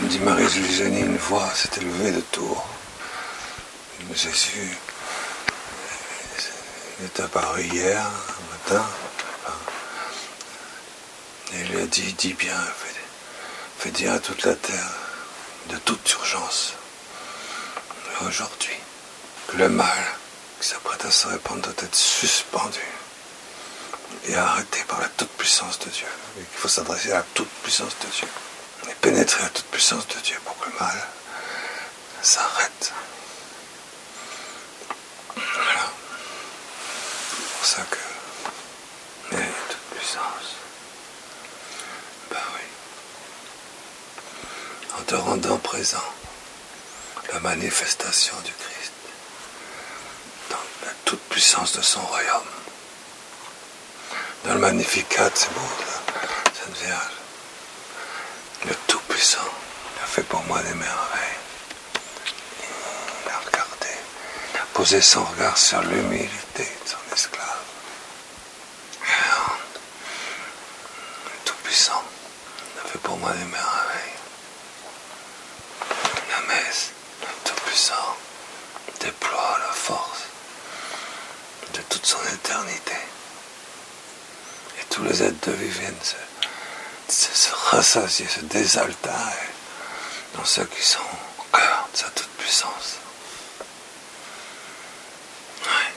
me dit Marie-Julie Génie, une voix s'est élevée de Tours. Jésus est apparu hier matin. Et il lui a dit, dis bien, fais dire à toute la terre, de toute urgence, aujourd'hui, que le mal qui s'apprête à se répandre doit être suspendu et arrêté par la toute-puissance de Dieu. Et qu'il faut s'adresser à la toute-puissance de Dieu. Et pénétrer la toute-puissance de Dieu pour que le mal s'arrête. Voilà. C'est pour ça que mais toute-puissance. Ben oui. En te rendant présent, la manifestation du Christ dans la toute-puissance de son royaume. Dans le Magnificat, c'est beau, la Sainte Vierge. Le Tout-Puissant a fait pour moi des merveilles. Il a regardé, il a posé son regard sur l'humilité de son esclave. Le Tout-Puissant a fait pour moi des merveilles. La messe, le Tout-Puissant, déploie la force de toute son éternité. Et tous les êtres de vie viennent se rassasier, se désaltérer dans ceux qui sont au cœur de sa toute-puissance. Ouais.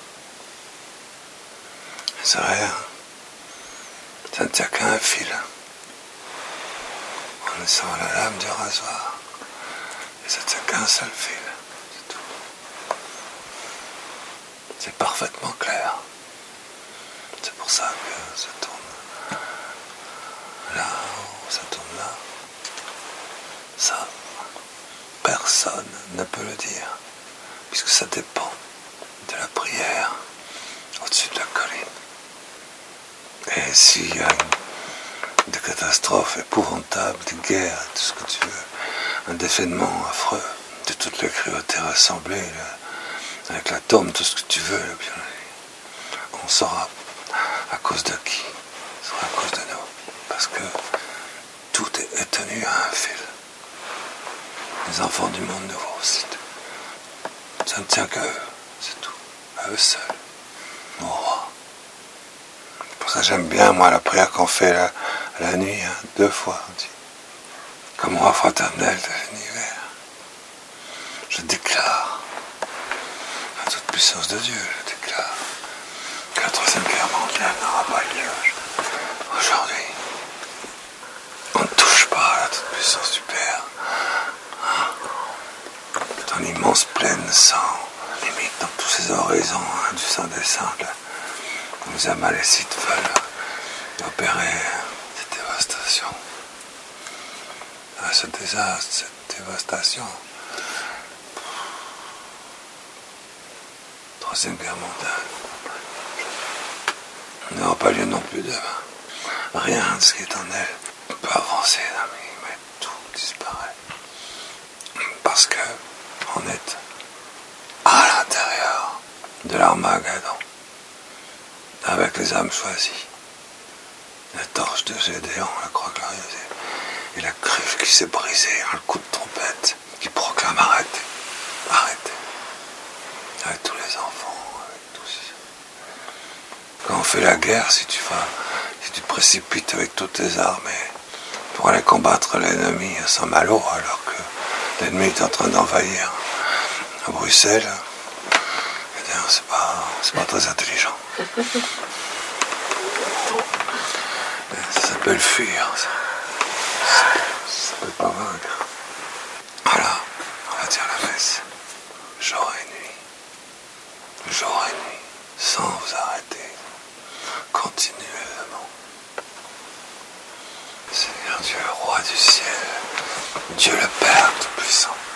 C'est vrai, hein? Ça ne tient qu'à un fil. On est sur la lame du rasoir. Et ça ne tient qu'à un seul fil. C'est tout. C'est parfaitement clair. C'est pour ça que ça tourne là, ça tourne là. Ça, personne ne peut le dire, puisque ça dépend de la prière au-dessus de la colline. Et s'il y a des catastrophes épouvantables, des guerres, tout ce que tu veux, un déchaînement affreux, de toutes les cruautés rassemblées, avec l'atome, tout ce que tu veux, on saura à cause de qui? Ce sera à cause de nous. Parce que tout est tenu à un fil. Les enfants du monde nouveau, c'est tout. Ça ne tient qu'à eux, c'est tout. À eux seuls. Mon roi. C'est pour ça que j'aime bien, moi, la prière qu'on fait la nuit, hein, 2 fois. On dit, comme roi fraternel de l'univers, je déclare à toute puissance de Dieu, je déclare que la 3e guerre mondiale n'aura pas lieu aujourd'hui. On ne touche pas à la toute-puissance du Père. Dans l'immense plaine sans limite, dans tous ces horizons du Saint des Saints, là, où les Amalécites veulent opérer cette dévastation. Ce désastre, cette dévastation. 3e guerre mondiale. N'aura pas lieu non plus demain. Rien de ce qui est en elle peut avancer, amis, mais tout disparaît. Parce que on est à l'intérieur de l'Armageddon, avec les âmes choisies. La torche de Gédéon, la croix glorieuse, et la crève qui s'est brisée, un coup de trompette qui proclame arrêtez, arrêtez. Avec tous les enfants, avec tous. Quand on fait la guerre, si tu précipites avec toutes tes armées pour aller combattre l'ennemi à Saint-Malo, alors que l'ennemi est en train d'envahir à Bruxelles, eh bien, c'est pas très intelligent. Ça s'appelle fuir, ça peut pas vaincre. Voilà, on va dire la messe. Jour et nuit, sans vous arrêter, continuellement. Seigneur Dieu, roi du ciel, Dieu le Père Tout-Puissant.